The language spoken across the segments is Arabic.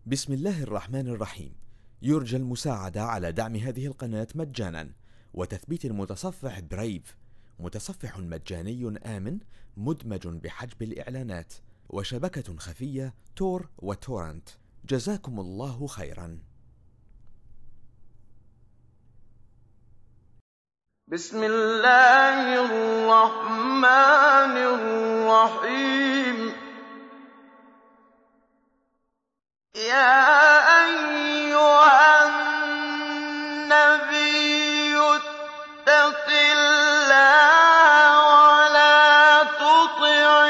بسم الله الرحمن الرحيم. يرجى المساعدة على دعم هذه القناة مجانا وتثبيت المتصفح برايف، متصفح مجاني آمن مدمج بحجب الإعلانات وشبكة خفية تور وتورنت. جزاكم الله خيرا. بسم الله الرحمن الرحيم. يا أيها النبي اتق الله ولا تطع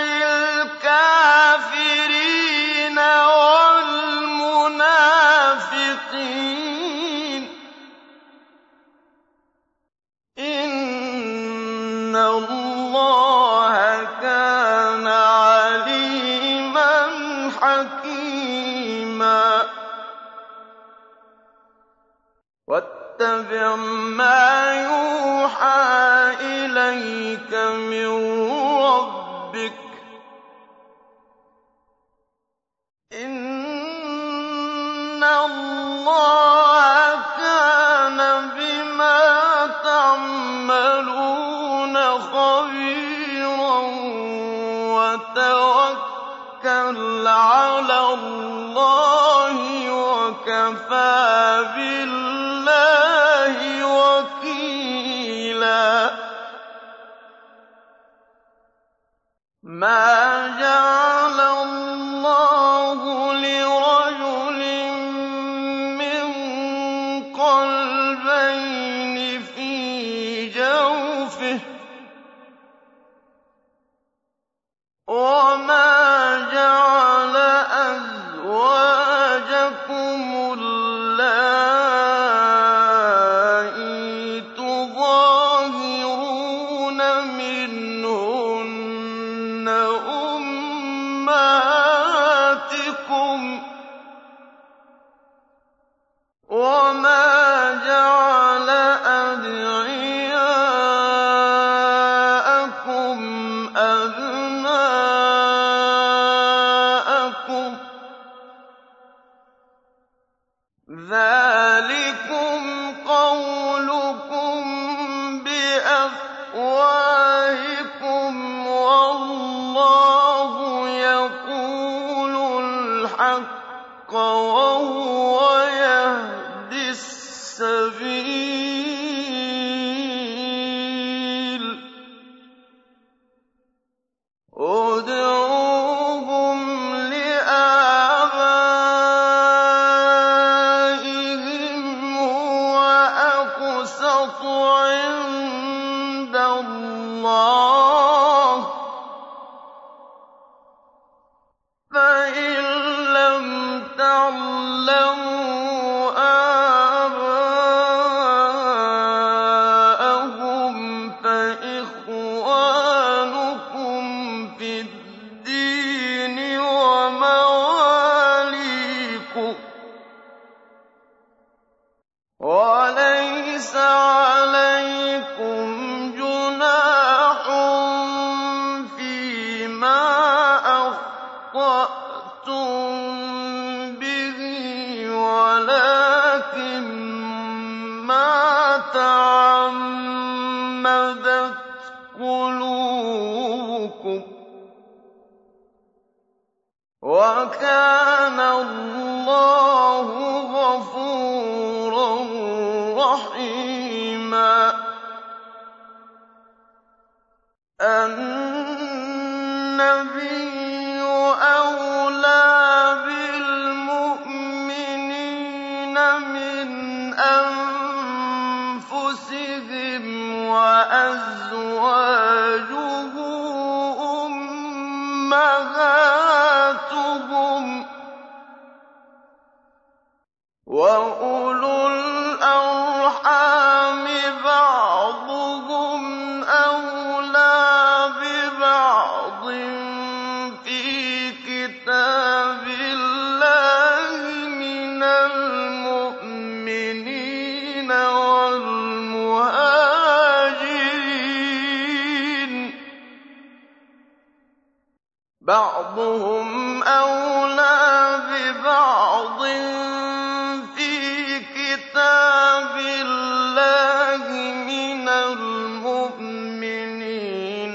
الكافرين والمنافقين، إن الله كان عليما حكيما. واتبع ما يوحى إليك من ربك، إن الله كان بما تعملون خبيرا. وتوكل على الله وكفى بالله وكيلا. ما جعل الله لرجل من قلبين في جوفه، وما جعل أزواجكم اللائي تظاهرون منهن أمهاتكم، وما جعل أدعياءكم أبناءكم، ذلكم قولكم بأفواهكم والله يقول الحق وهو يهدي السبيل. ادعوهم لآبائهم هو أقسط عند الله، فإن لم تعلموا آباءهم فإخوانكم في الدين ومواليكم، وليس عليكم جناح فيما أخطأتم به، ولكن ما تعمدت قلوبكم، وكان الله غفورا رحيما. النبي أولى بالمؤمنين من أنفسهم، وأزواجه أمهاتهم، وأولو الأرحام بعضهم أولى ببعض في كتاب الله من المؤمنين والمهاجرين، بعضهم أولى ببعض بِبَعْضٍ فِي كِتَابِ اللَّهِ مِنَ الْمُؤْمِنِينَ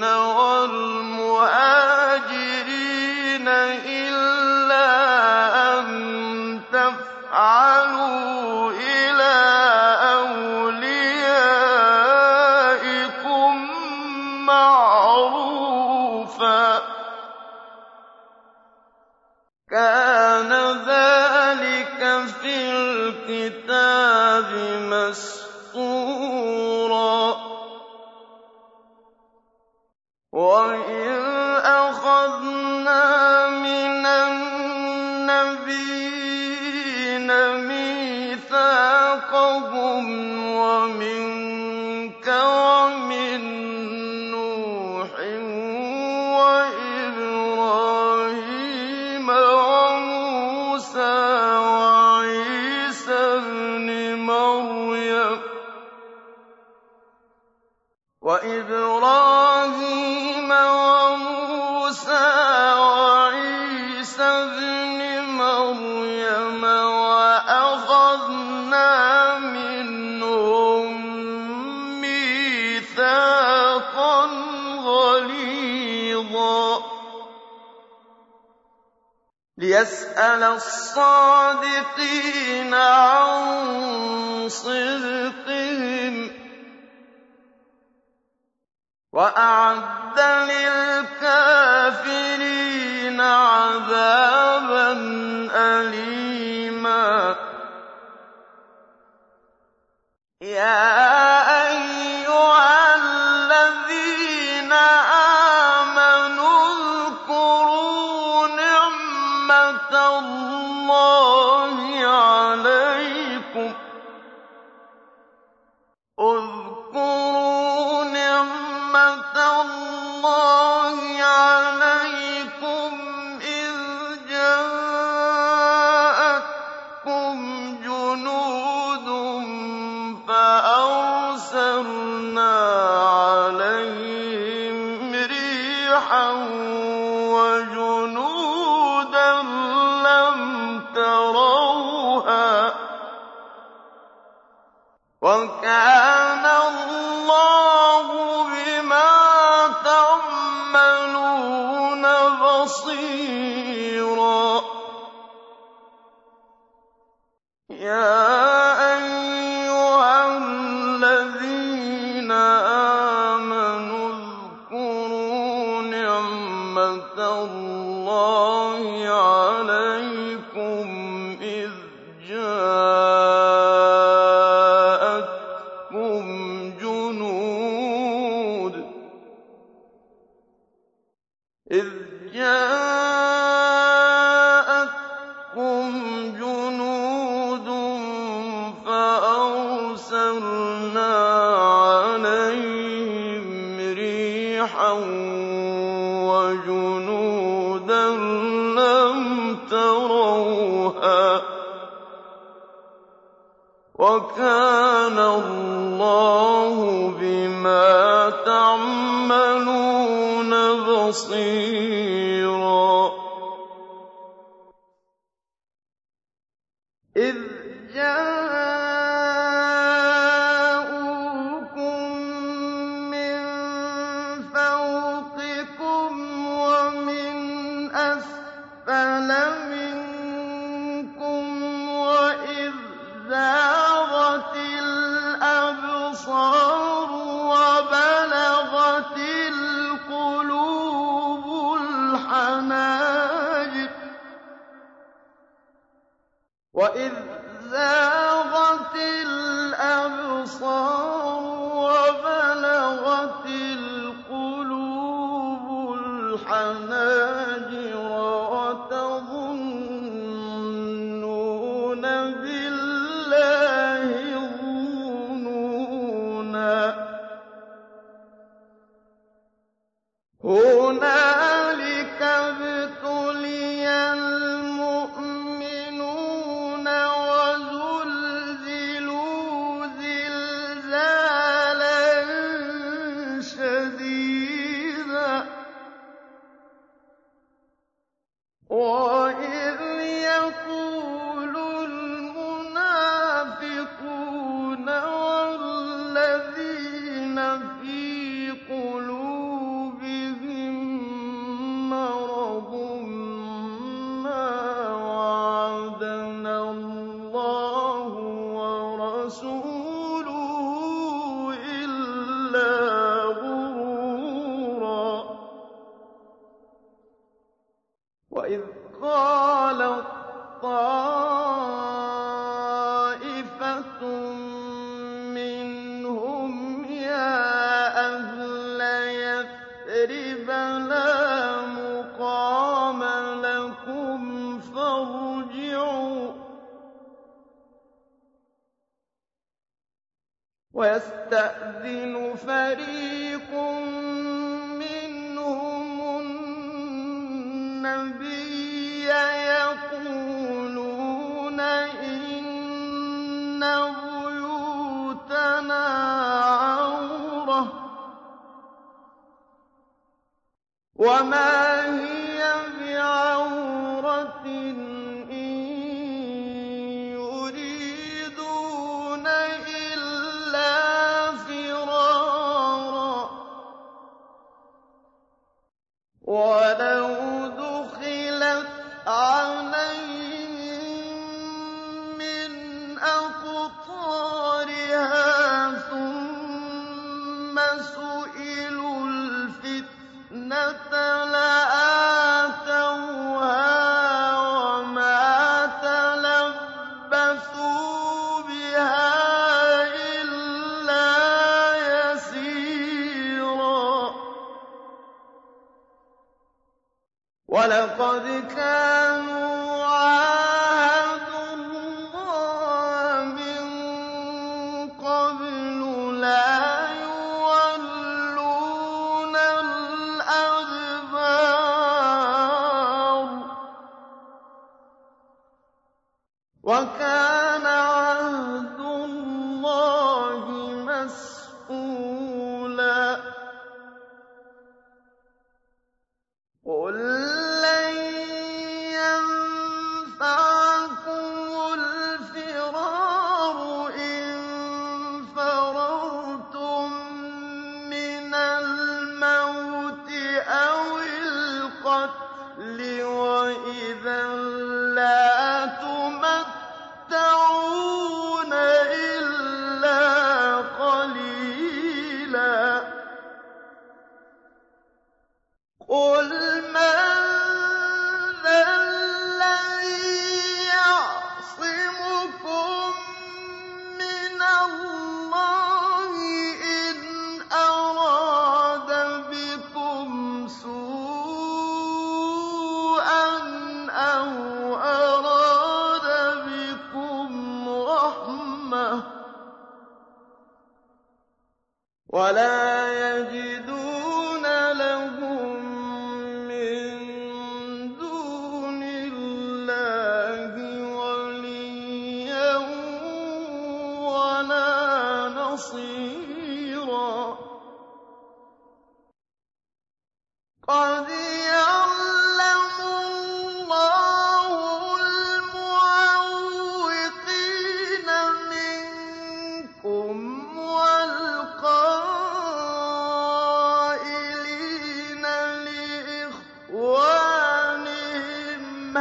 وَالْمُهَاجِرِينَ إِلَّا أَن تَفْعَلُوا إِلَىٰ أَوْلِيَائِكُم مَّعْرُوفًا ۚ كَانَ ذَٰلِكَ فِي الْكِتَابِ مَسْطُورًا. وَإِذْ أَخَذْنَا مِنَ النَّبِيِّينَ مِيثَاقَهُمْ وَمِنكَ وَمِن نُّوحٍ وَإِبْرَاهِيمَ وَمُوسَىٰ وَعِيسَى ابْنِ مَرْيَمَ وَأَخَذْنَا مِنْهُم مِّيثَاقًا غَلِيظًا لِّيَسْأَلَ الصَّادِقِينَ عَن صِدْقِهِمْ ۚ وَأَعَدَّ لِلْكَافِرِينَ عَذَابًا أَلِيمًا. يَا أَيُّهَا الَّذِينَ آمَنُوا اذْكُرُوا نِعْمَةَ اللَّهِ عَلَيْكُمْ إِذْ جَاءَتْكُمْ جُنُودٌ فَأَرْسَلْنَا عَلَيْهِمْ رِيحًا وَجُنُودًا لَّمْ تَرَوْهَا ۚ وَكَانَ اللَّهُ بِمَا تَعْمَلُونَ بَصِيرًا. يَا أَيُّهَا الَّذِينَ آمَنُوا اذْكُرُوا نِعْمَةَ اللَّهِ عَلَيْكُمْ إِذْ جَاءَتْكُمْ جُنُودٌ فَأَرْسَلْنَا عَلَيْهِمْ رِيحًا وَجُنُودًا لَّمْ تَرَوْهَا ۚ وَكَانَ اللَّهُ بِمَا تَعْمَلُونَ بَصِيرًا. إِذْ جَاءُوكُم مِّن فَوْقِكُمْ وَمِنْ أَسْفَلَ مِنكُمْ وَإِذْ زَاغَتِ الْأَبْصَارُ وَبَلَغَتِ الْقُلُوبُ الْحَنَاجِرَ وَتَظُنُّونَ بِاللَّهِ الظُّنُونَا. هُنَالِكَ ابْتُلِيَ الْمُؤْمِنُونَ وَزُلْزِلُوا زِلْزَالًا شَدِيدًا. وَإِذْ يَقُولُ ويستأذن فريق منهم النبي يقولون إن بيوتنا عورة وما هي بعورة إن يريدون إلا فرارا ولو دخلت عليهم من أقطارها ثم سئلوا الفتنة لآتوها وما تلبثوا بها إلا يسيرا ولقد كانوا عاهدوا الله من قبل لا يولون الأدبار وكان عهد الله مسئولا قل لن ينفعكم الفرار إن فررتم من الموت أو القتل وإذا لا تمتعون إلا قليلا قل من ذا الذي يعصمكم من الله إن أراد بكم سوءا أو أراد بكم رحمة ولا يجدون لهم من دون الله وليا ولا نصيرا قد يعلم الله المعوقين منكم والقائلين لإخوانهم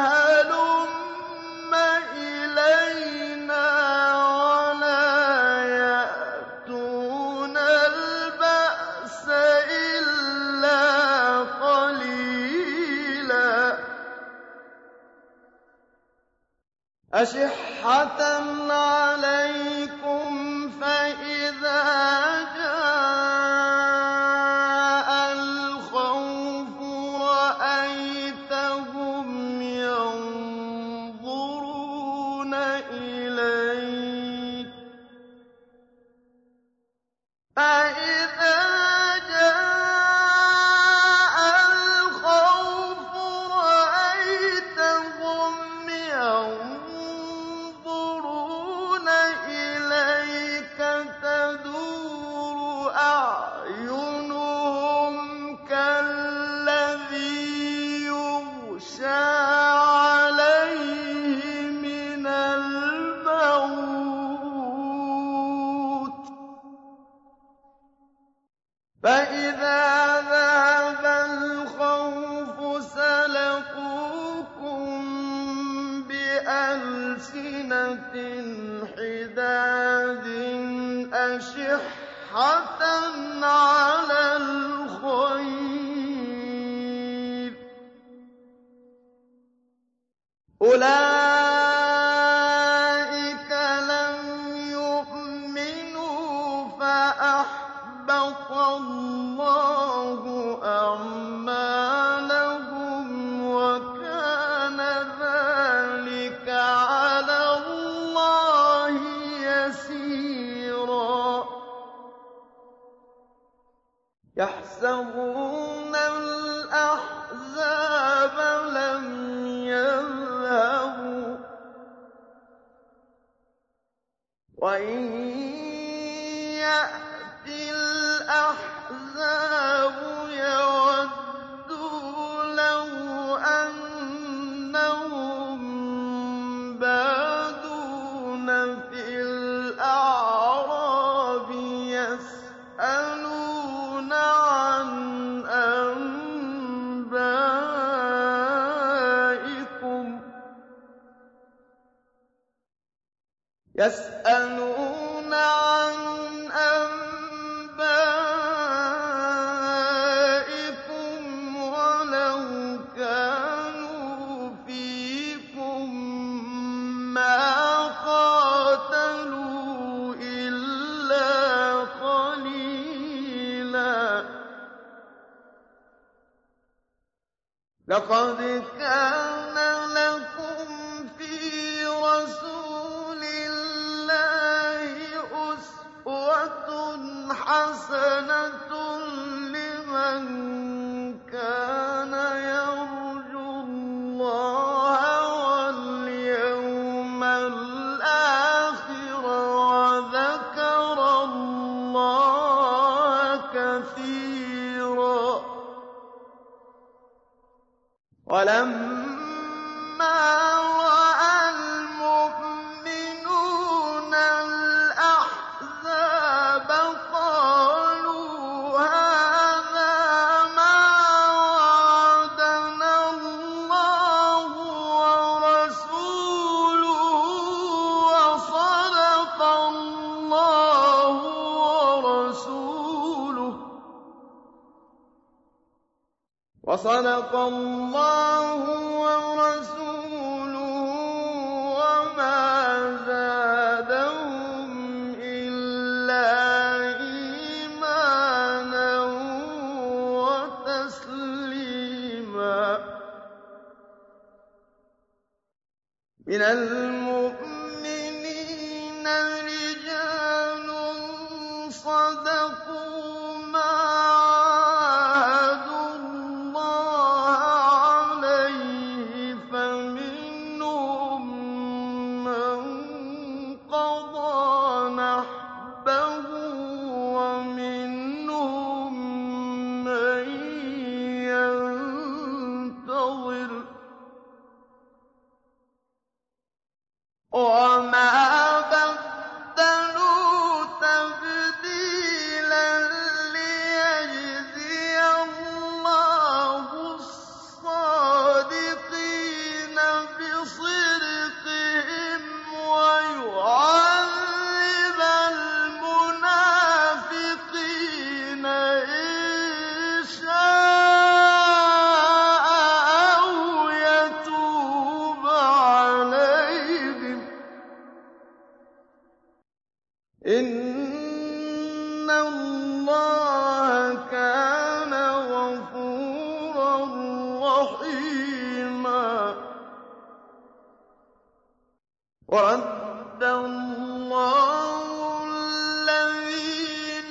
هلم إلينا ولا يأتون البأس إلا قليلا أشحة عليكم فإذا جاء الخوف رأيتهم ينظرون إليك فإذا جاء الخوف رأيتهم ينظرون إليك تدور أعينهم كالذي يغشى عليه من الموت فإذا ذهب الخوف سلقوكم بألسنة حداد أشحة على الخير أولئك لم يؤمنوا فأحبط الله أعمالهم وكان ذلك على الله يسيرا يحسبون الأحزاب لم يذهبوا وإن يأتي الأحزاب يودوا لو أنهم بادون في الأعراب يسألون عن أنبائكم ولو كانوا فيكم ما قاتلوا إلا قليلا لقد كان لكم في رسول الله أسوة حسنة لمن كان يرجو الله واليوم الآخر وذكر الله كثيرا ولما رأى المؤمنون الأحزاب قالوا هذا ما وعدنا الله ورسوله وصدق الله ورسوله وما زادهم إلا إيمانا وتسليما من المؤمنين رجال صدقوا ما عاهدوا الله عليه فمنهم من قضى نحبه ومنهم من ينتظر وما بدلوا تبديلا ليجزي الله الصادقين بصدقهم ويعذب المنافقين إن شاء أو يتوب عليهم إن الله كان غفورا رحيما ورد الله الذين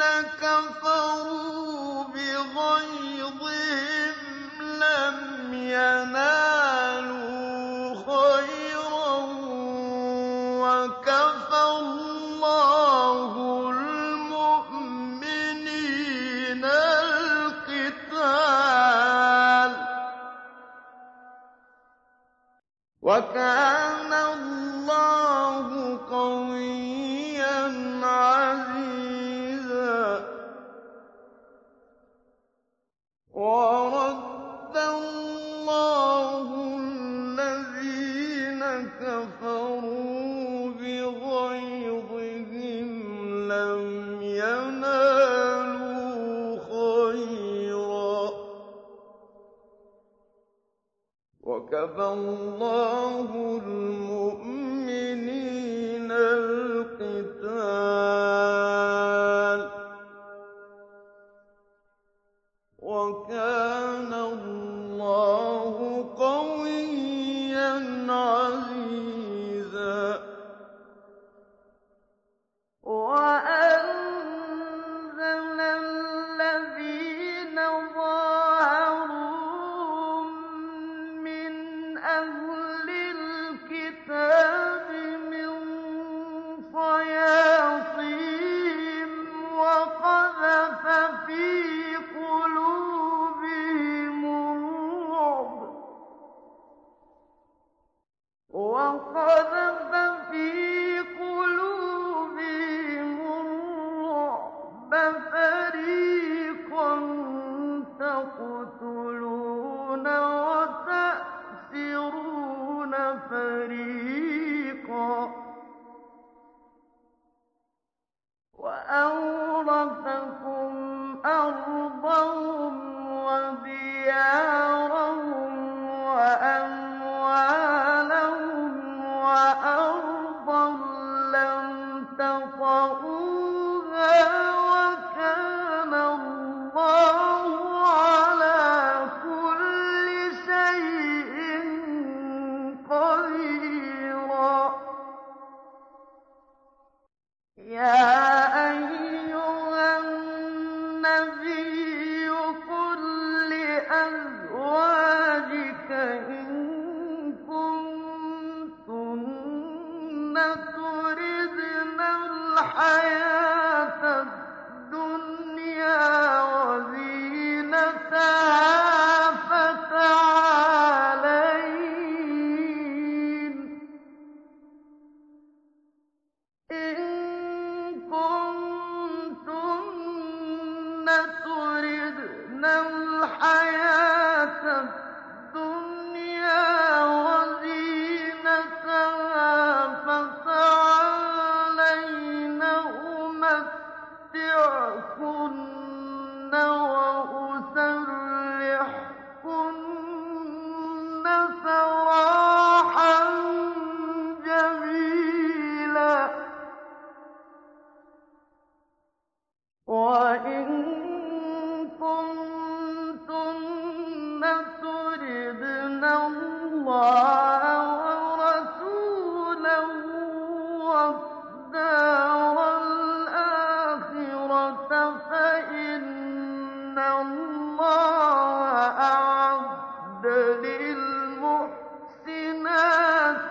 كفروا بغيظهم لم ينالوا خيرا وكفى الله المؤمنين القتال وكان الله قويا عزيزا ورد الله الذين كفروا بغيظهم لم ينالوا خيرا وكفى الله المؤمنين القتال وكان الله قويا عزيزا وأنزل الذين يَا أَيُّهَا النَّبِيُّ قُل لِّأَزْوَاجِكَ إِن كُنتُنَّ تُرِدْنَ الْحَيَاةَ الدُّنْيَا وَزِينَتَهَا فَتَعَالَيْنَ أُمَتِّعْكُنَّ وَأُسَرِّحْكُنَّ سَرَاحًا جَمِيلًا وَإِن كُنتُنَّ تُرِدْنَ اللَّهَ وَرَسُولَهُ وَالدَّارَ الْآخِرَةَ فَإِنَّ اللَّهَ أَعَدَّ لِلْمُحْسِنَاتِ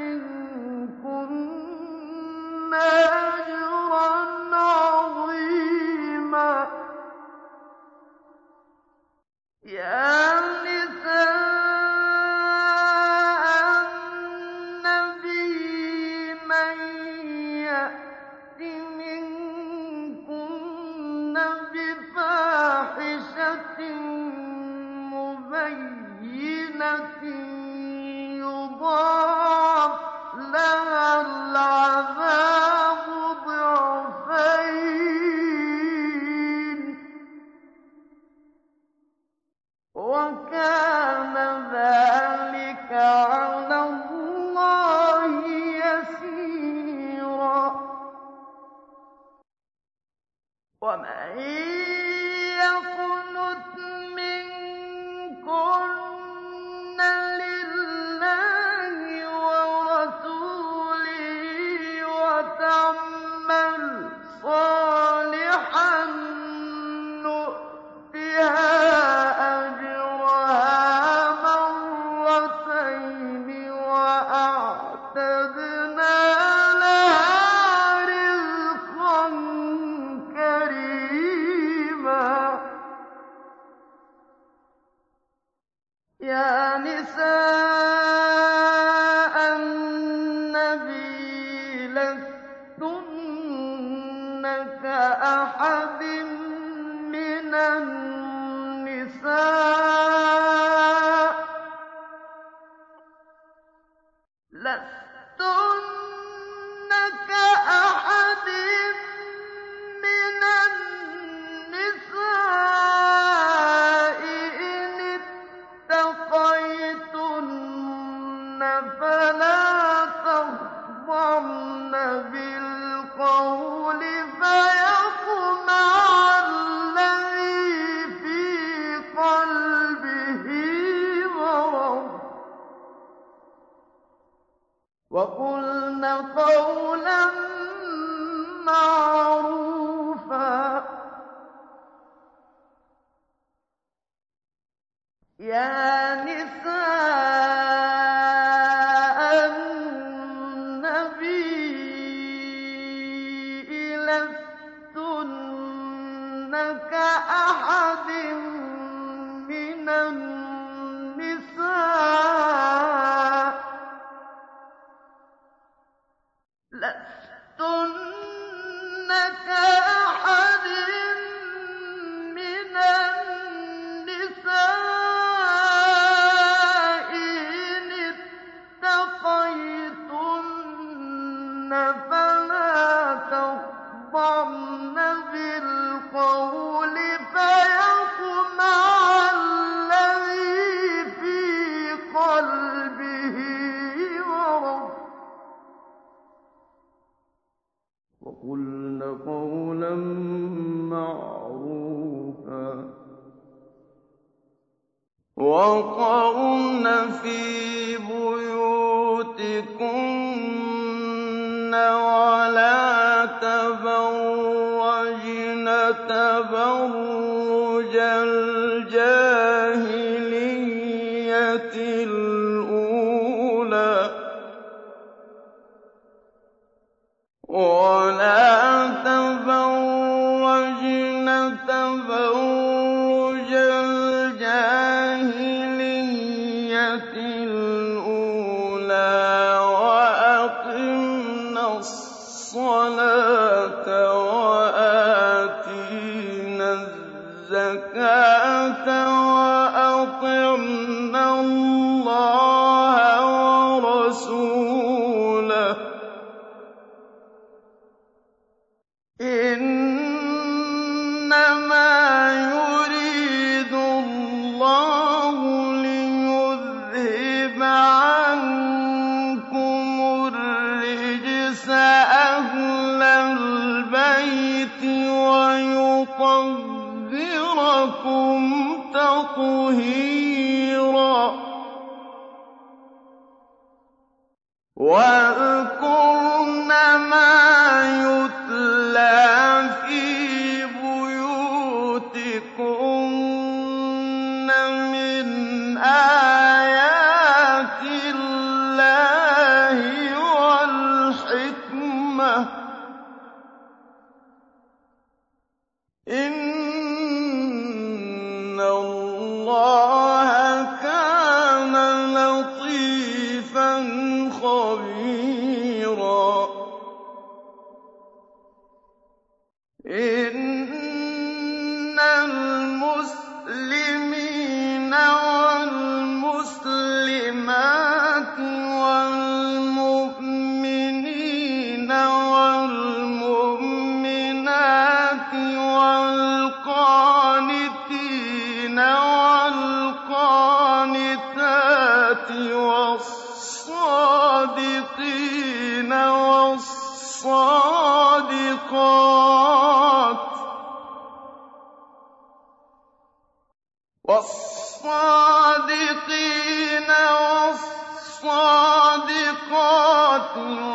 مِنكُنَّ أَجْرًا عَظِيمًا يَا نِسَاءَ النَّبِيِّ مَن يَأْتِ مِنكُنَّ بِفَاحِشَةٍ مُّبَيِّنَةٍ يُضَاعَفْ لَهَا الْعَذَابُ ضِعْفَيْنِ ۚ وَكَانَ ذَٰلِكَ عَلَى اللَّهِ يَسِيرًا وَمَن يَقْنُتْ مِنكُنَّ لِلَّهِ وَرَسُولِهِ وَتَعْمَلْ صَالِحًا نُّؤْتِهَا أَجْرَهَا مَرَّتَيْنِ وَأَعْتَدْنَا لَهَا رِزْقًا كَرِيمًا يَا نِسَاءَ النَّبِيِّ لَسْتُنَّ كَأَحَدٍ مِّنَ النِّسَاءِ إِنِ اتَّقَيْتُنَّ فَلَا تَخْضَعْنَ بِالْقَوْلِ فَيَطْمَعَ الَّذِي فِي قَلْبِهِ مَرَضٌ ۚ وَقُلْنَ قَوْلًا مَّعْرُوفًا يَا نِسَاءَ النَّبِيِّ لَسْتُنَّ كَأَحَدٍ مِّنَ النِّسَاءِ إِنِ اتَّقَيْتُنَّ فَلَا تَخْضَعْنَ بِالْقَوْلِ فَيَطْمَعَ الَّذِي فِي قَلْبِهِ مَرَضٌ ۚ وَقُلْنَ قَوْلًا مَّعْرُوفًا وَقَرْنَ فِي بُيُوتِكُنَّ وَلَا تبرجن تبرج الجاهلية الأولى ولا تبرجن تبرج الجاهلية الأولى وأقمنا الصلاة وآتينا الزكاة وأطعنا الله ورسوله إنما يريد الله ليذهب عنكم الرجس أهل البيت ويطهركم تطهيرا واذكرن ما يتلى في بيوتكن من آيات الله والحكمة إن الله كان لطيفا خبيرا إن المسلمين والمسلمات والمؤمنين والمؤمنات والقانتين والقانتات والصادقين والصادقات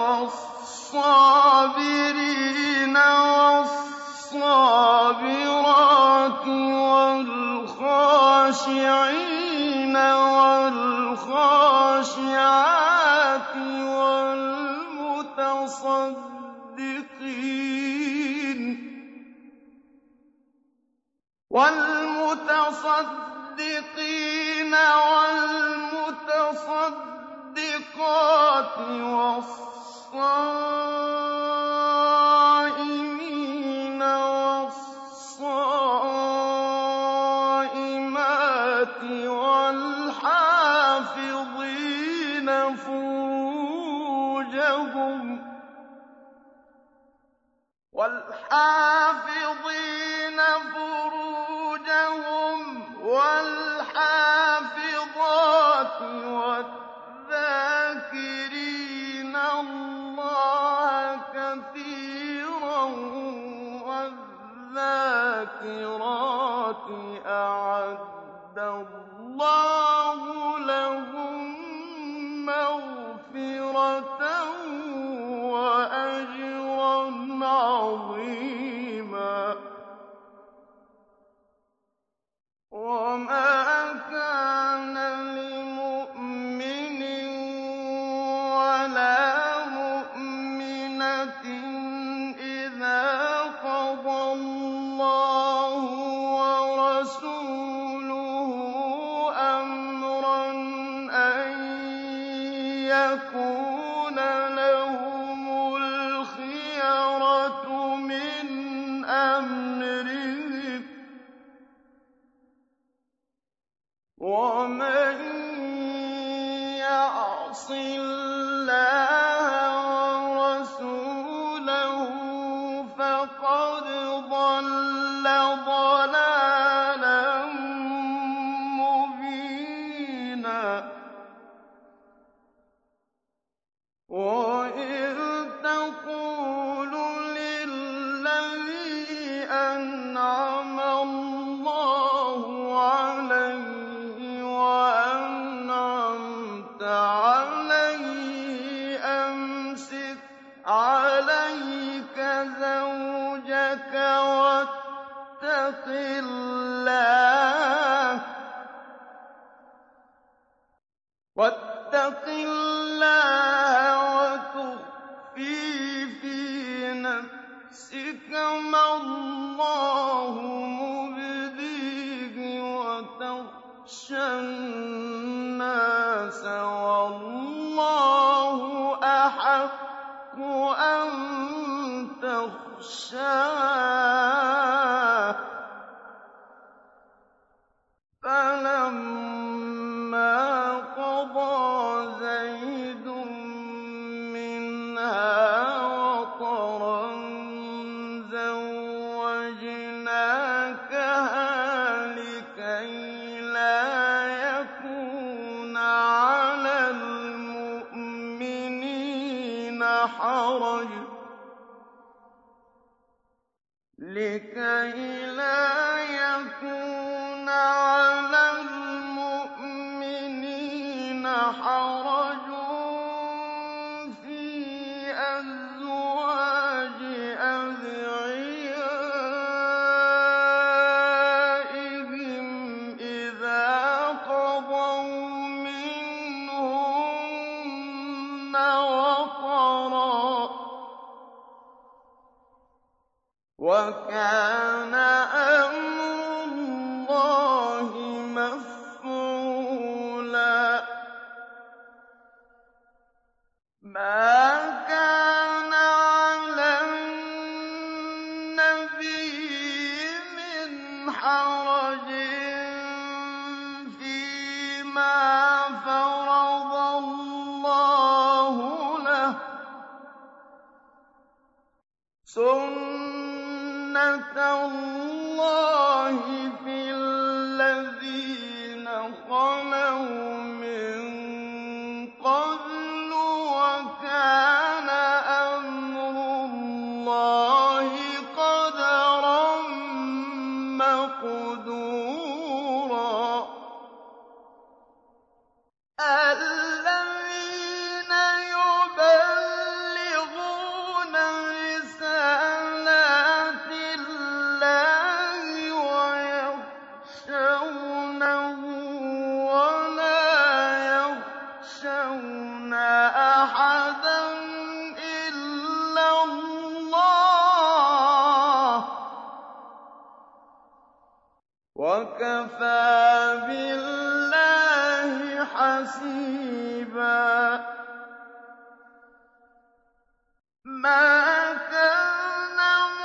والصابرين والصابرات والخاشعين والخاشعات والمتصدقين والمتصدقات والصائمين والصائمات والحافظين فروجهم والحافظات والذاكرين الله كثيرا والذاكرات أعد الله لهم مغفرة وأجرا عظيما وما كان لمؤمن ولا مؤمنة إذا قضى الله ورسوله أمرا أن يكون لهم الخيرة من أمرهم ومن يعص الله ورسوله فقد ضل ضلالا مبينا عَلَيْكَ زَوْجَكَ واتق الله وتخفي في نفسك ما الله مبديه وتخشى الناس والله أحق أن تخشاه فلما قضى زيد منها وطرا زوجناكها لكي لا يكون على المؤمنين حرج في أزواج أدعيائهم إذا قضوا منهن وطرا ۚ وَكَانَ أَمْرُ اللَّهِ مَفْعُولًا مَا كَانَ عَلَى النَّبِيِّ مِنْ حَرَجٍ فِيمَا فَرَضَ اللَّهُ لَهُ ۖ سُنَّةَ اللَّهِ فِي الَّذِينَ خَلَوْا مِن قَبْلُ ۚ وَكَانَ أَمْرُ اللَّهِ قَدَرًا مَّقْدُورًا الَّذِينَ يُبَلِّغُونَ رِسَالَاتِ اللَّهِ وَيَخْشَوْنَهُ وَلَا يَخْشَوْنَ أَحَدًا إِلَّا اللَّهَ ۗ وَكَفَىٰ بِاللَّهِ حَسِيبًا مَا كَانَ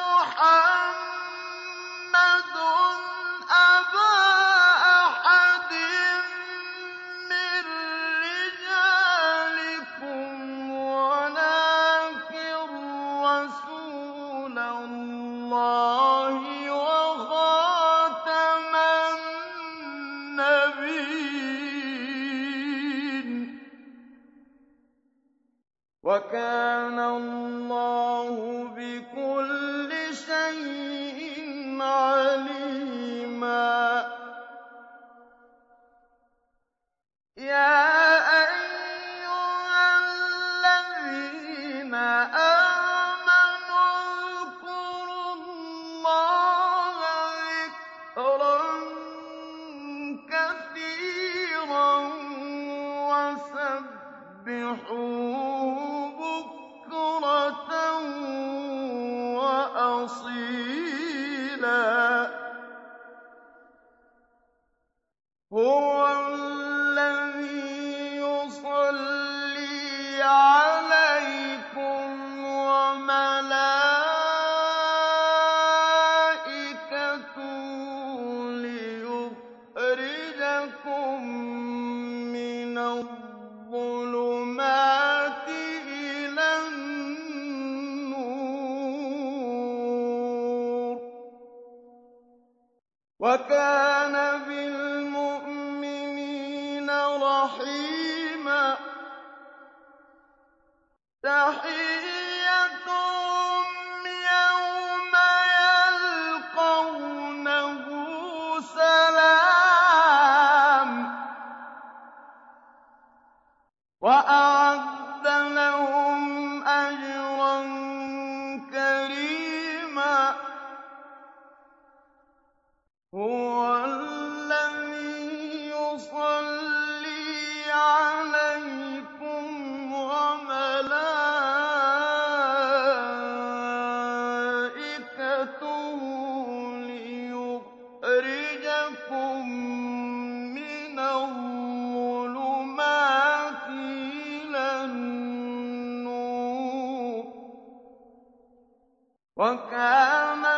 مُحَمَّدٌ أَبَا أَحَدٍ مِّن رِّجَالِكُمْ وَلَٰكِن رَّسُولَ اللَّهِ وَخَاتَمَ النَّبِيِّينَ ۗ وَكَانَ اللَّهُ بِكُلِّ شَيْءٍ عَلِيمًا يَا أَيُّهَا الَّذِينَ آمَنُوا اذْكُرُوا اللَّهَ ذِكْرًا كَثِيرًا وَسَبِّحُوهُ بُكْرَةً وَأَصِيلًا هُوَ الَّذِي يُصَلِّي عَلَيْكُمْ وَمَلَائِكَتُهُ لِيُخْرِجَكُم مِّنَ الظُّلُمَاتِ إِلَى النُّورِ ۚ وَكَانَ بِالْمُؤْمِنِينَ رَحِيمًا تَحِيَّتُهُمْ يَوْمَ يَلْقَوْنَهُ سَلَامٌ ۚ وَأَعَدَّ لَهُمْ أَجْرًا وَكَانَ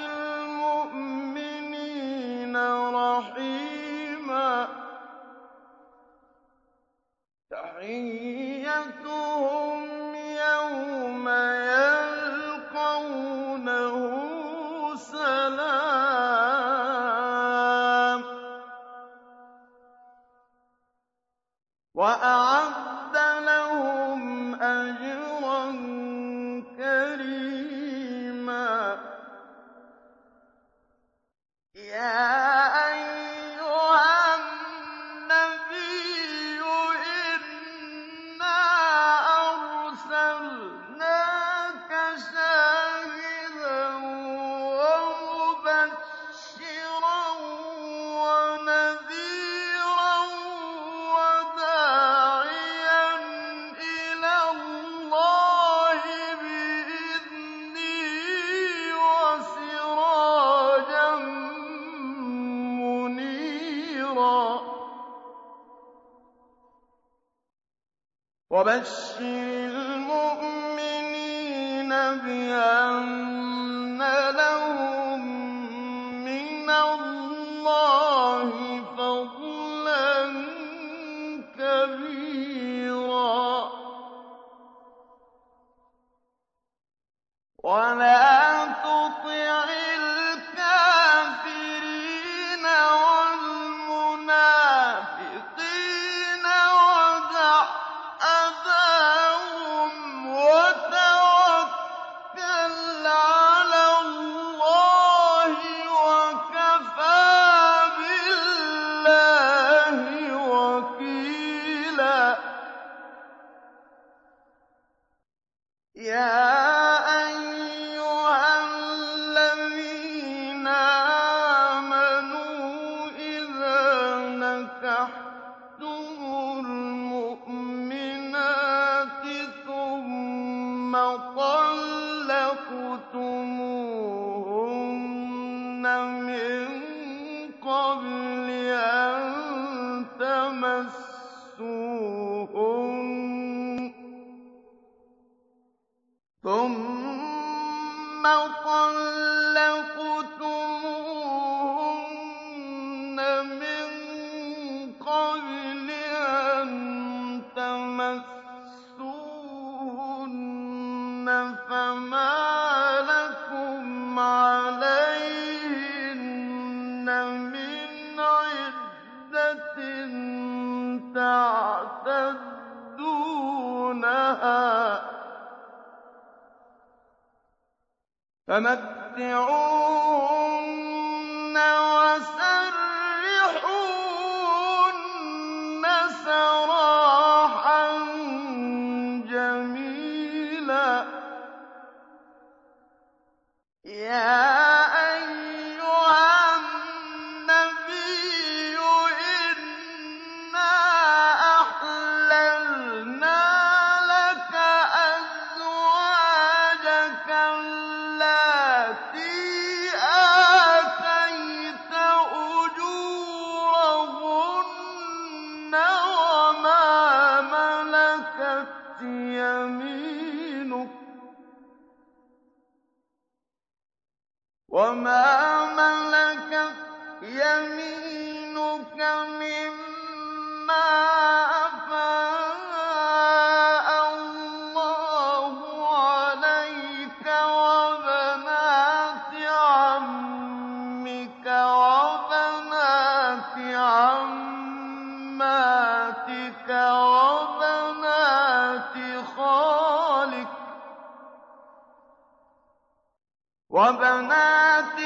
بِالْمُؤْمِنِينَ رَحِيمًا تَحِيَّتُهُمْ يَوْمَ يَلْقَوْنَهُ سَلَامٌ وَأَعَدَّ لَهُمْ أَجْرًا كَرِيمًا يَا أَيُّهَا النَّبِيُّ إِنَّا أَرْسَلْنَاكَ شَاهِدًا وَمُبَشِّرًا وَنَذِيرًا وَدَاعِيًا إِلَى اللَّهِ بِإِذْنِهِ وَسِرَاجًا مُّنِيرًا وَبَشِّرِ الْمُؤْمِنِينَ بِأَنَّ لَهُم مِّنَ اللَّهِ فَضْلًا كَبِيرًا وَلَا تُطِعِ الْكَافِرِينَ وَالْمُنَافِقِينَ وَدَعْ أَذَاهُمْ وَتَوَكَّلْ عَلَى اللَّهِ وَكَفَىٰ بِاللَّهِ وَكِيلًا يَا أَيُّهَا الَّذِينَ آمَنُوا إِذَا نَكَحْتُمُ الْمُؤْمِنَاتِ ثُمَّ طَلَّقْتُمُوهُنَّ مِن قَبْلِ أَن تَمَسُّوهُنَّ فَمَا لَكُمْ عَلَيْهِنَّ مِنْ عِدَّةٍ تَعْتَدُّونَهَا فَمَتِّعُوهُنَّ وَسَرِّحُوهُنَّ سَرَاحًا جَمِيلًا يَا أَيُّهَا النَّبِيُّ إِنَّا أَحْلَلْنَا لَكَ أَزْوَاجَكَ اللَّاتِي آتَيْتَ أُجُورَهُنَّ وَمَا مَلَكَتْ يَمِينُكَ مِمَّا أَفَاءَ اللَّهُ عَلَيْكَ وَبَنَاتِ عَمِّكَ وَبَنَاتِ عَمَّاتِكَ وَبَنَاتِ خَالِكَ وَبَنَاتِ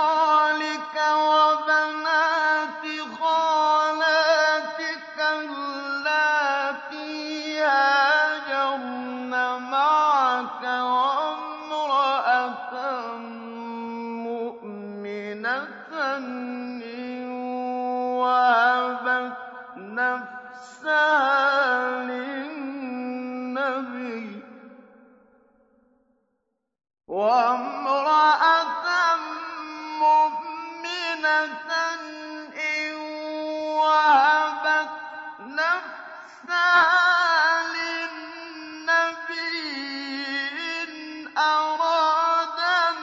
خَالَاتِكَ اللَّاتِي هَاجَرْنَ مَعَكَ وَامْرَأَةً مُّؤْمِنَةً إِن وَهَبَتْ نَفْسَهَا لِلنَّبِيِّ وَامْرَأَةً مُّؤْمِنَةً إِن وَهَبَتْ نَفْسَهَا لِلنَّبِيِّ إِنْ أَرَادَ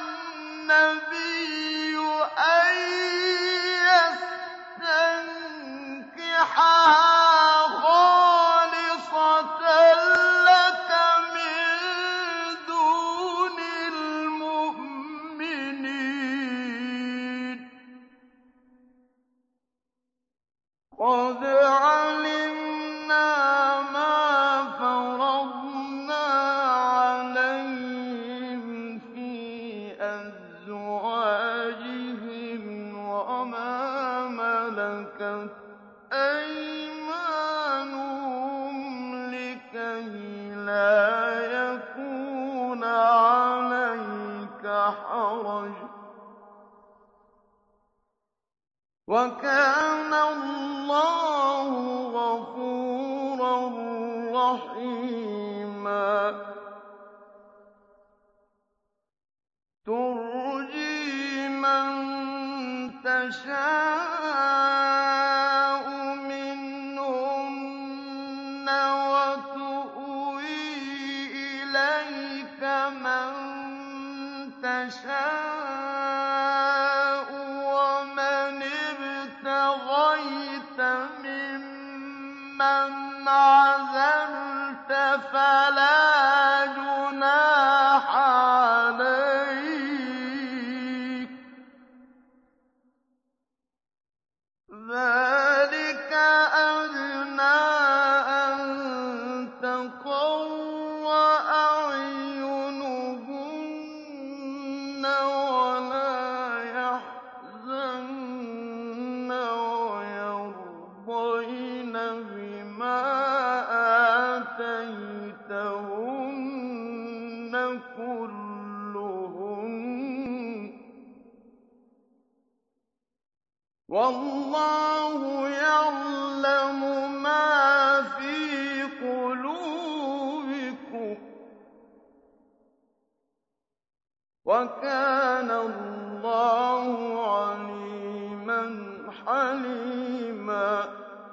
قَدْ عَلِمْنَا مَا فَرَضْنَا عَلَيْهِمْ فِي أَزْوَاجِهِمْ وَمَا مَلَكَتْ أَيْمَانُهُمْ لِكَيْلَا يَكُونَ عَلَيْكَ حَرَجٌ ۗ وَكَانَ اللَّهُ غَفُورًا رَّحِيمًا. تُرْجِي مَن تَشَاءُ مِنْهُنَّ وَتُؤْوِي إِلَيْكَ مَن تَشَاءُ وَمَنِ ابْتَغَيْتَ مِمَّنْ عَزَلْتَ فَلَا جُنَاحَ عَلَيْكَ ۚ ذَٰلِكَ أَدْنَىٰ أَن تَقَرَّ أَعْيُنُهُنَّ وَلَا يَحْزَنَّ وَيَرْضَيْنَ بِمَا آتَيْتَهُنَّ كُلُّهُنَّ ۚ وَاللَّهُ يَعْلَمُ مَا فِي قُلُوبِكُمْ ۚ وَكَانَ اللَّهُ عَلِيمًا حَلِيمًا.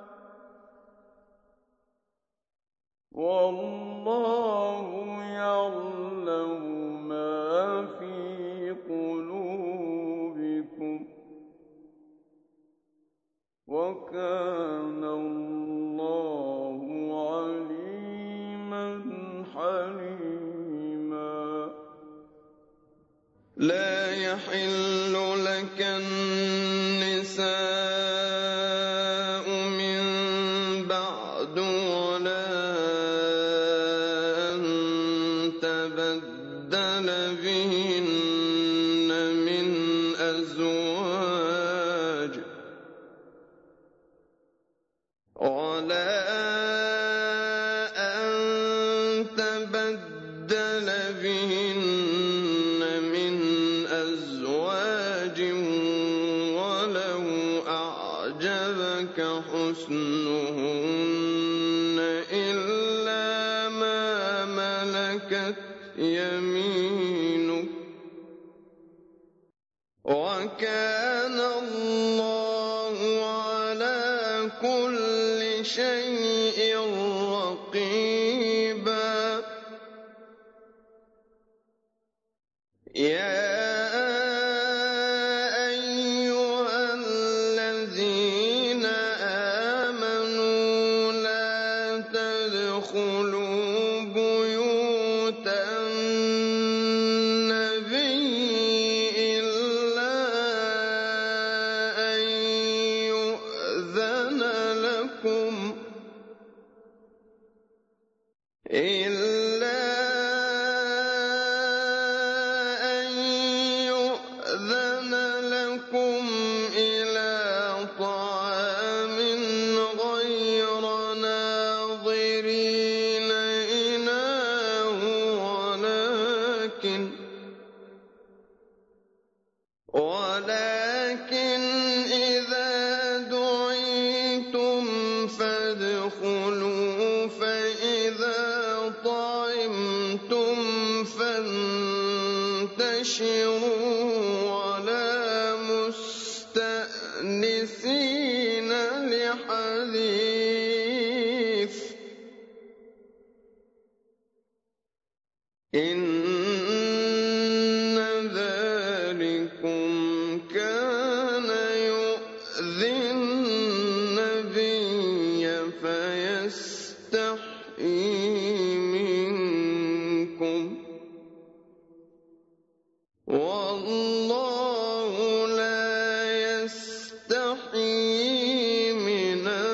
وَاللَّهُ يَعْلَمُ مَا فِي قُلُوبِكُمْ ۚ وَكَانَ اللَّهُ عَلِيمًا حَلِيمًا. لَا يَحِلُّ لَكَ النِّسَاءُ مِن بَعْدُ وَلَا أَن تَبَدَّلَ بِهِنَّ مِنْ أَزْوَاجٍ ۖ وَلَوْ أَعْجَبَكَ حُسْنُهُنَّ إِلَّا مَا مَلَكَتْ يَمِينُكَ ۗ وَكَانَ اللَّهُ عَلَىٰ كُلِّ شَيْءٍ رَّقِيبًا. يَا أَيُّهَا الَّذِينَ آمَنُوا لَا تَدْخُلُوا بُيُوتَ النَّبِيِّ إِلَّا أَن يُؤْذَنَ لَكُمْ إِلَىٰ طَعَامٍ غَيْرَ نَاظِرِينَ إِنَاهُ وَلَٰكِنْ إِذَا دُعِيتُمْ فَادْخُلُوا فَإِذَا طَعِمْتُمْ فَانتَشِرُوا وَلَا مُسْتَأْنِسِينَ لِحَدِيثٍ ۚ إِنَّ ذَٰلِكُمْ كَانَ يُؤْذِي النَّبِيَّ فَيَسْتَحْيِي مِنكُمْ ۖ وَاللَّهُ لَا يَسْتَحْيِي مِنَ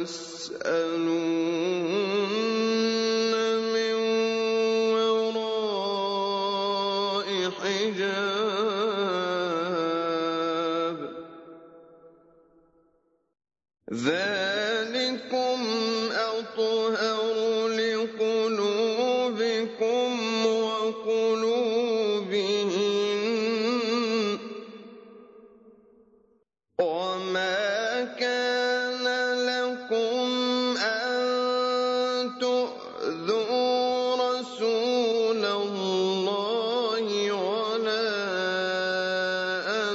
يسألون من وراء حجاب ذلكم أطهر لقلوبكم وقلوبهم وما كان لكم أن تؤذوا رسول الله ولا أن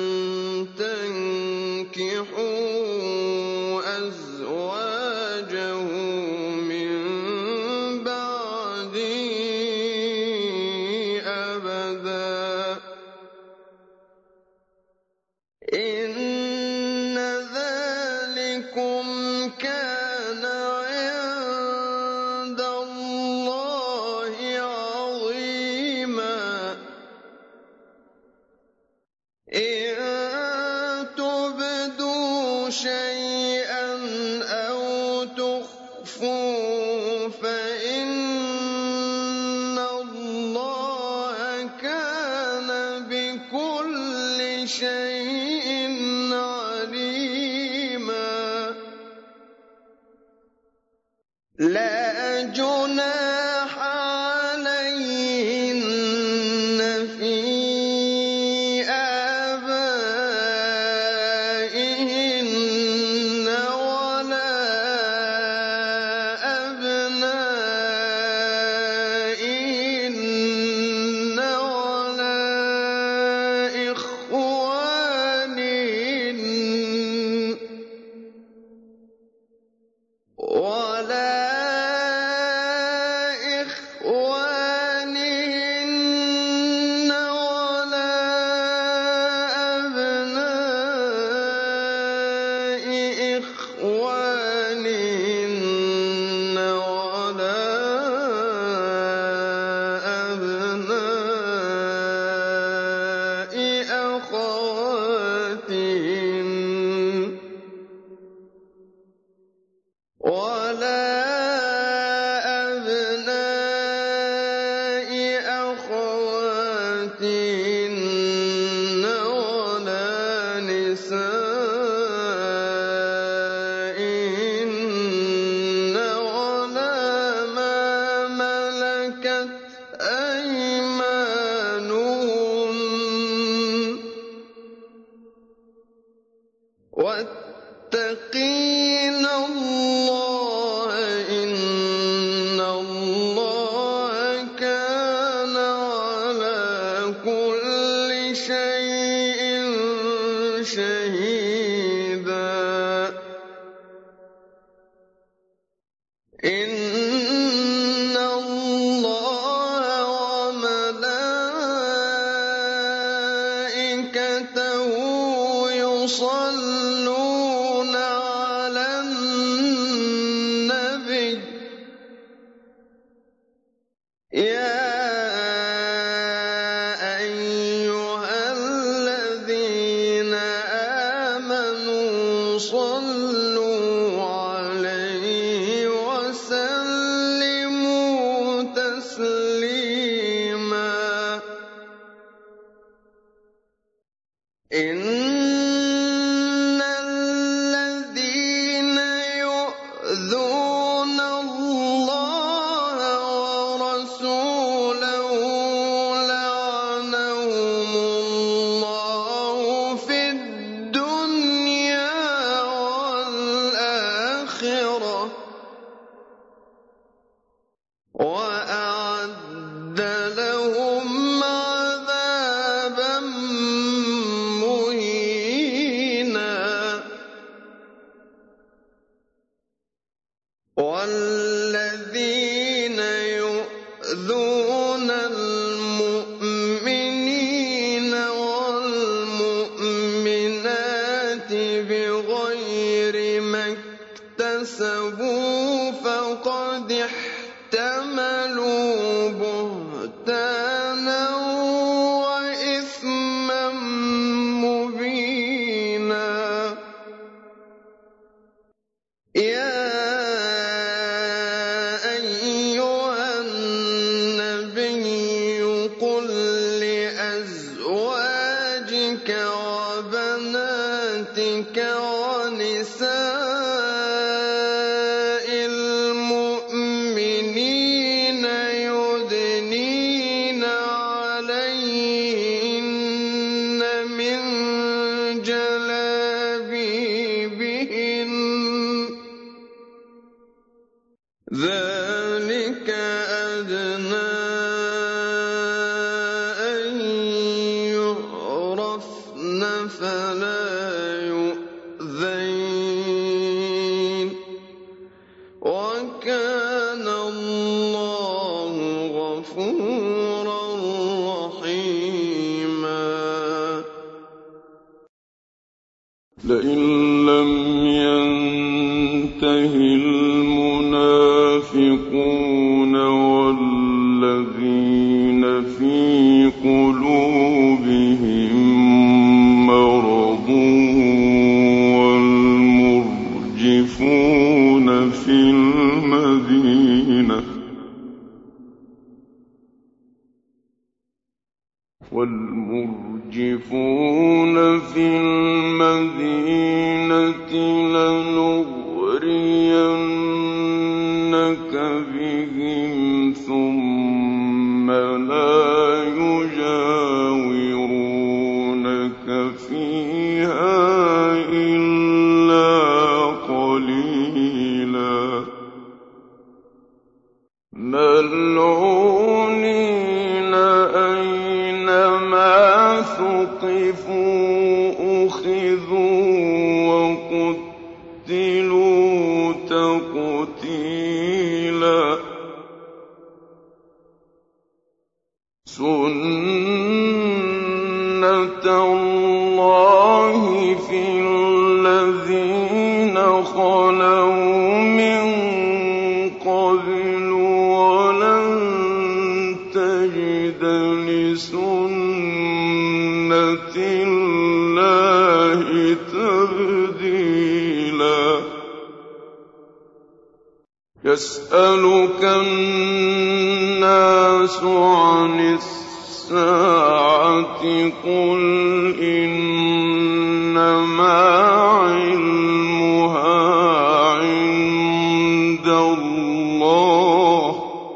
تنكحوا أزواجه من بعده أبدا إن ذلكم كان عند الله عظيما إن تبدوا شيئا أو تخفوه فإن الله كان بكل شيء عليما لا جناح عليهن في آبائهن ولا أبنائهن ولا إخوانهن ولا أبناء إخوانهن ولا أبناء أخواتهن ولا أبناء أخواتهن ولا نسائهن ولا ما ملكت أيمانهن واتقين الله إن الله كان على كل شيء شهيدا إن الله وملائكته يصلون على النبي يا أيها الذين آمنوا صلوا عليه وسلموا تسليما إن الذين يؤذون الله ورسوله لعنهم الله في الدنيا والآخرة وأعد لهم عذابا مهينا أزواجك وبناتك ونساء المؤمنين يدنين عليهن من جلابيبهن ذلك أدنى أن يعرفن فلا يؤذين وكان الله غفورا رحيما لئن لم ينته المنافقون والذين في قلوبهم مرض والمرجفون في المدينة لنغرينك بهم ثم لا يجاورونك فيها إلا قليلا ملعونين أينما ثقفوا أخذوا وقتلوا تقتيلا سنة الله في الذين خلوا من قبل ولن تجد لسنة الله تبديلا يسألك الناس عن الساعة قل إنما علمها عند الله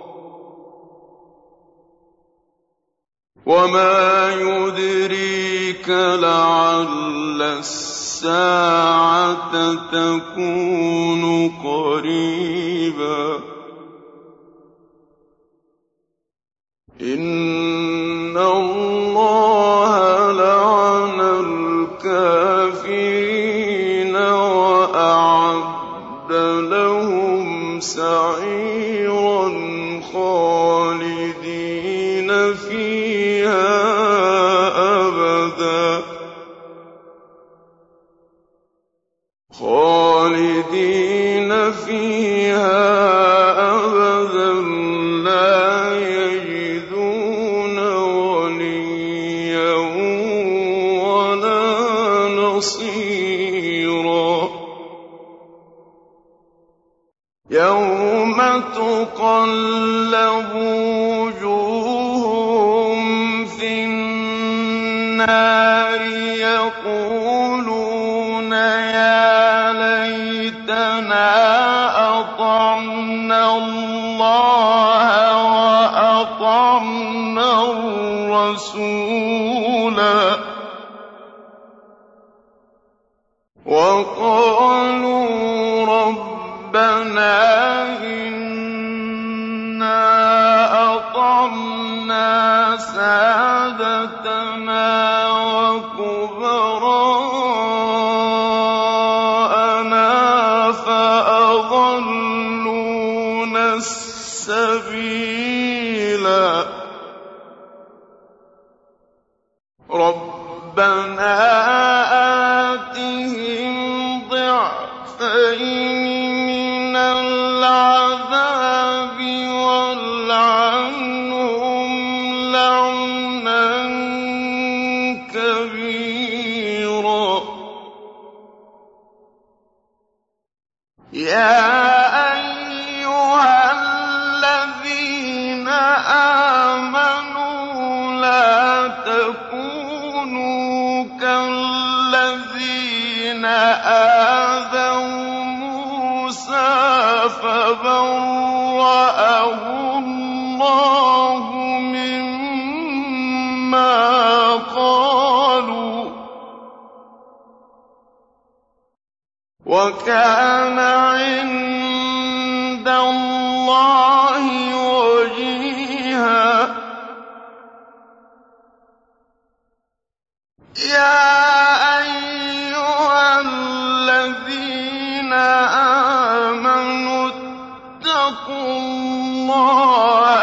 وما يدريك لعل الساعة تكون قريبا إن الله لعن الكافرين وأعد لهم سعيرا خالدين فيها أبدا خالدين فيها أبدا لا يجدون وليا ولا نصيرا يوم تقلب وجوههم في النار يقولون يا ليتنا أطعنا الله وأطعنا الرسولا وقالوا ربنا إنا أطعنا سادتنا وكبراءنا فأضلونا السبيلا ربنا آتهم ضعفين من العذاب والعنهم لعنا كبيرا يا أيها الذين آمنوا لا تكونوا تكونوا كالذين آذوا موسى فبرأه الله مما قالوا وكان عند الله وجيها. يا أيها الذين آمنوا اتقوا الله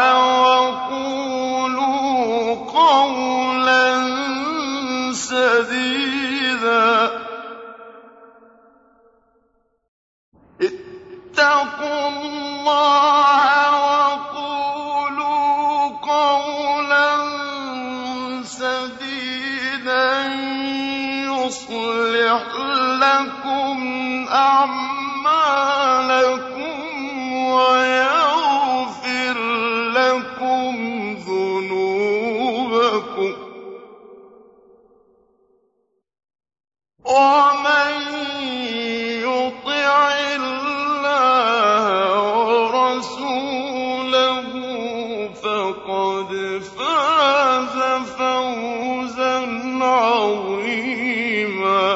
وقولوا قولا سديدا. اتقوا الله وقولوا قولا سديدا يصلح لكم أعمالكم ويغفر لكم ذنوبكم ومن يطع الله ورسوله فقد فاز فوزا عظيما.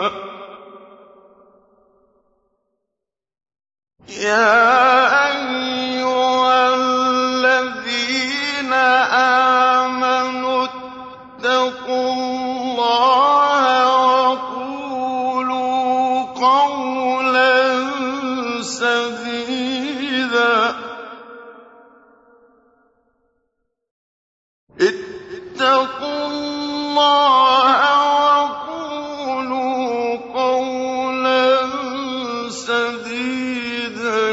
يا أيها الذين آمنوا اتقوا الله وقولوا قولا سديدا. اتقوا الله وقولوا قولا سديدا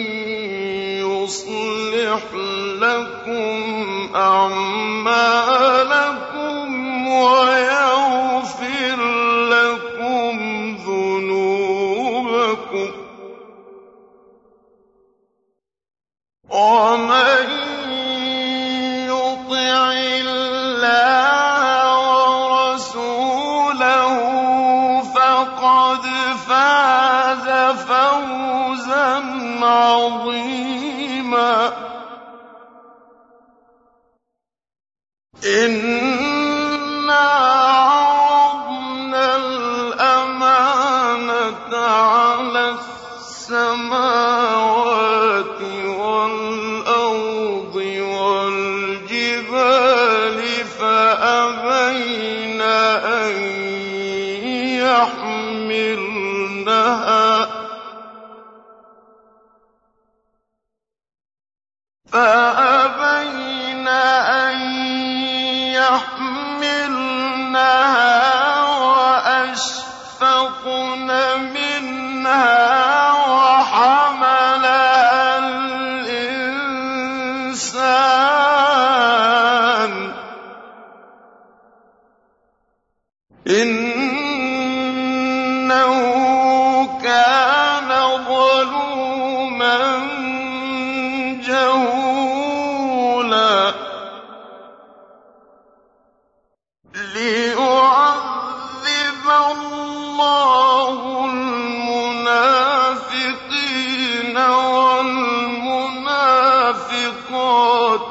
يصلح لكم أعمالكم ويغفر لكم ذنوبكم ومن يطع الله ورسوله فقد فاز فوزا عظيما. إنا عرضنا الأمانة على السماوات والأرض والجبال فأبين أن يحملنها وأشفقن منها وحملها الإنسان إنه كان ظلوما جهولا. ليعذب الله المنافقين والمنافقات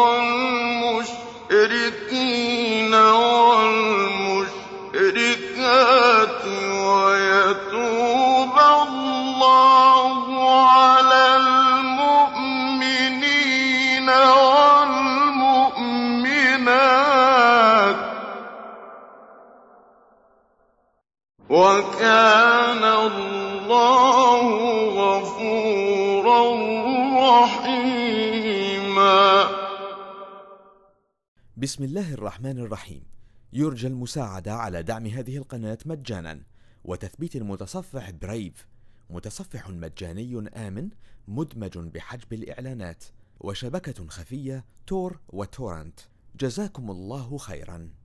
والمشركين والمشركات ويتوب الله على المؤمنين والمؤمنات وكان الله غفورا رحيما. بسم الله الرحمن الرحيم. يرجى المساعدة على دعم هذه القناة مجانا وتثبيت المتصفح برايف، متصفح مجاني آمن مدمج بحجب الإعلانات، وشبكة خفية تور وتورنت. جزاكم الله خيرا.